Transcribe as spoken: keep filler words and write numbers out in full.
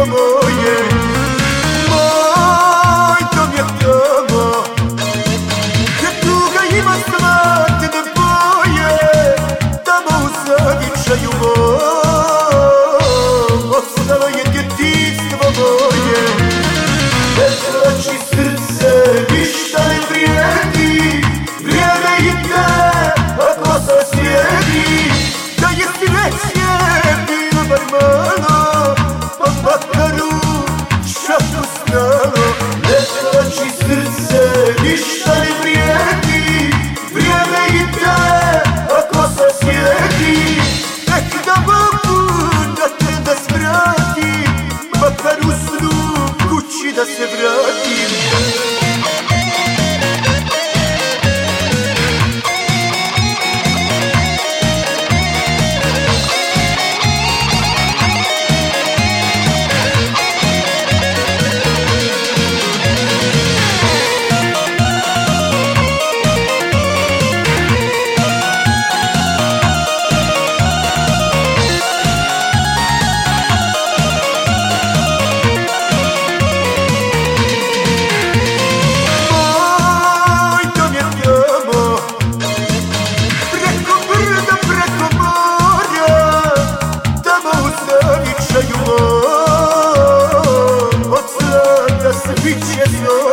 moje. Moj dom je tamo gdje tuga ima zlatne boje, tamo u zavičaju mom ostalo je djetinjstvo moje. Bez noći srce ništa ne vrijedi, vrijeme ide, a kosa sjedi. Da je sreće bilo bar malo, pa makar u šaku stalo. Bez noći srce ništa ne vrijedi, vrijeme ide, a kosa sjedi. Nek da mogu da te da svratim, makar u snu kući da se vratim. Od sada se biće zlo.